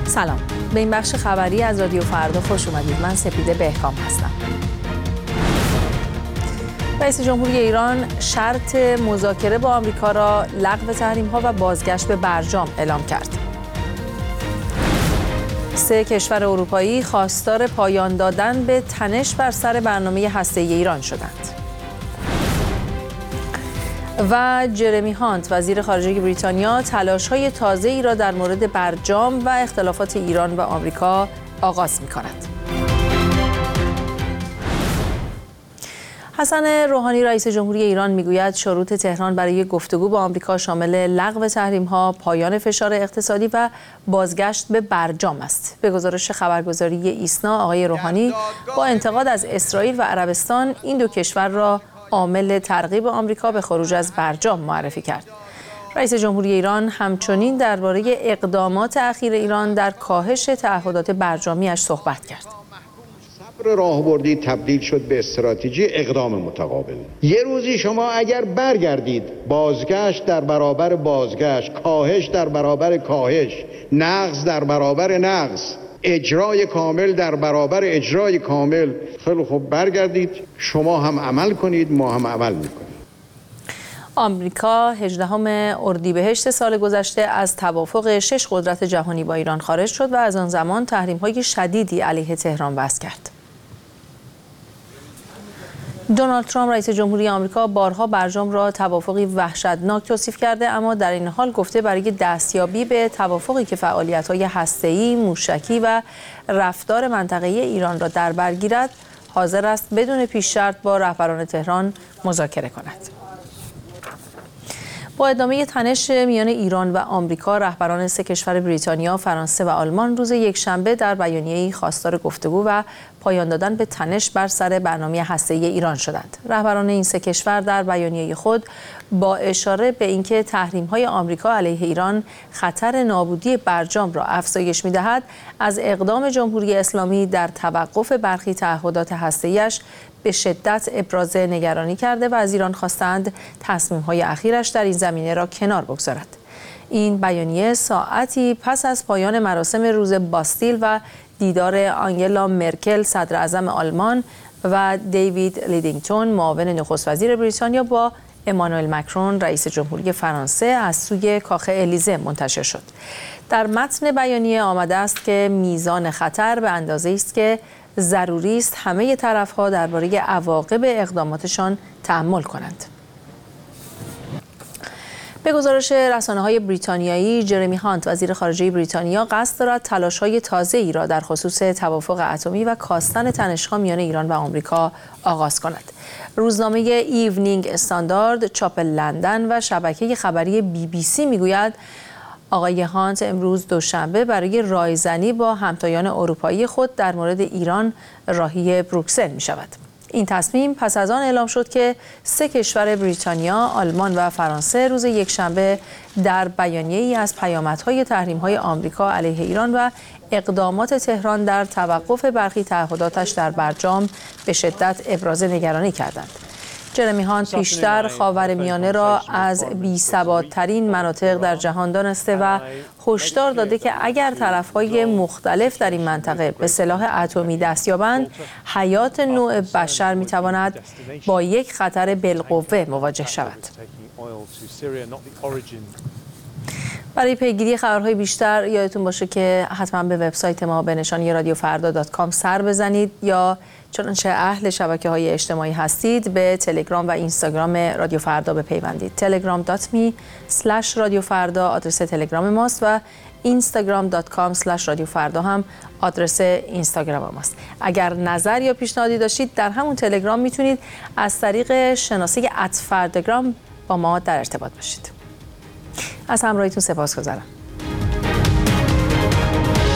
سلام، به این بخش خبری از رادیو فردا خوش اومدید. من سپیده بهکام هستم. رئیس جمهوری ایران شرط مذاکره با آمریکا را لغو تحریم‌ها و بازگشت به برجام اعلام کرد. 3 کشور اروپایی خواستار پایان دادن به تنش بر سر برنامه هسته‌ای ایران شدند. و جرمی هانت وزیر خارجه بریتانیا تلاش‌های تازه‌ای را در مورد برجام و اختلافات ایران و آمریکا آغاز می‌کند. حسن روحانی رئیس جمهوری ایران میگوید شروط تهران برای گفتگو با آمریکا شامل لغو تحریم‌ها، پایان فشار اقتصادی و بازگشت به برجام است. به گزارش خبرگزاری ایسنا، آقای روحانی با انتقاد از اسرائیل و عربستان این دو کشور را عامل ترغیب آمریکا به خروج از برجام معرفی کرد. رئیس جمهوری ایران همچنین درباره اقدامات اخیر ایران در کاهش تعهدات برجامی‌اش صحبت کرد. راهبردی تبدیل شد به استراتژی اقدام متقابل. یه روزی شما اگر برگردید، بازگشت در برابر بازگشت، کاهش در برابر کاهش، نقص در برابر نقص، اجرای کامل در برابر اجرای کامل، خیلی خوب برگردید، شما هم عمل کنید، ما هم عمل میکنیم. آمریکا 18 اردیبهشت سال گذشته از توافق 6 قدرت جهانی با ایران خارج شد و از آن زمان تحریم‌های شدیدی علیه تهران وضع کرد. دونالد ترامپ رئیس جمهوری آمریکا بارها برجام را توافقی وحشتناک توصیف کرده، اما در این حال گفته برای دستیابی به توافقی که فعالیت‌های هسته‌ای، موشکی و رفتار منطقه‌ای ایران را در بر گیرد، حاضر است بدون پیش شرط با رهبران تهران مذاکره کند. با ادامه تنش میان ایران و آمریکا، رهبران 3 کشور بریتانیا، فرانسه و آلمان روز یکشنبه در بیانیه‌ای خواستار گفتگو و پایان دادن به تنش بر سر برنامه هسته‌ای ایران شدند. رهبران این 3 کشور در بیانیه خود با اشاره به اینکه تحریم‌های آمریکا علیه ایران خطر نابودی برجام را افزایش می‌دهد، از اقدام جمهوری اسلامی در توقف برخی تعهدات هسته‌ای‌اش به شدت ابراز نگرانی کرده و از ایران خواستند تصمیم‌های اخیرش در این زمینه را کنار بگذارد. این بیانیه ساعتی پس از پایان مراسم روز باستیل و دیدار آنگلا مرکل صدر اعظم آلمان و دیوید لیدینگتون معاون نخست وزیر بریتانیا با امانوئل مکرون رئیس جمهوری فرانسه از سوی کاخ الیزه منتشر شد. در متن بیانیه آمده است که میزان خطر به اندازه‌ای است که ضروری است همه طرف‌ها درباره عواقب اقداماتشان تأمل کنند. به گزارش رسانه‌های بریتانیایی، جرمی هانت وزیر خارجه بریتانیا قصد دارد تلاش‌های تازه‌ای را در خصوص توافق اتمی و کاستن تنش‌ها میان ایران و آمریکا آغاز کند. روزنامه ایونینگ استاندارد، چاپ لندن و شبکه خبری BBC میگوید آقای هانت امروز دوشنبه برای رایزنی با همتایان اروپایی خود در مورد ایران راهی بروکسل می شود. این تصمیم پس از آن اعلام شد که 3 کشور بریتانیا، آلمان و فرانسه روز یکشنبه در بیانیه‌ای از پیامدهای تحریم‌های آمریکا علیه ایران و اقدامات تهران در توقف برخی تعهداتش در برجام به شدت ابراز نگرانی کردند. جرمی هانت پیشتر خاورمیانه را از بی‌ثبات‌ترین مناطق در جهان دانسته و هشدار داده که اگر طرف‌های مختلف در این منطقه به سلاح اتمی دست یابند، حیات نوع بشر می‌تواند با یک خطر بالقوه مواجه شود. برای پیگیری خبرهای بیشتر یادتون باشه که حتما به وبسایت ما به نشانی radiofarda.com سر بزنید یا چنانچه اهل شبکه‌های اجتماعی هستید به تلگرام و اینستاگرام رادیو فردا بپیوندید. telegram.me/radiofarda آدرس تلگرام ماست و instagram.com/radiofarda هم آدرس اینستاگرام ماست. اگر نظر یا پیشنهادی داشتید در همون تلگرام میتونید از طریق شناسه @فرداگرام با ما در ارتباط باشید. از همراهیتون سپاسگزارم.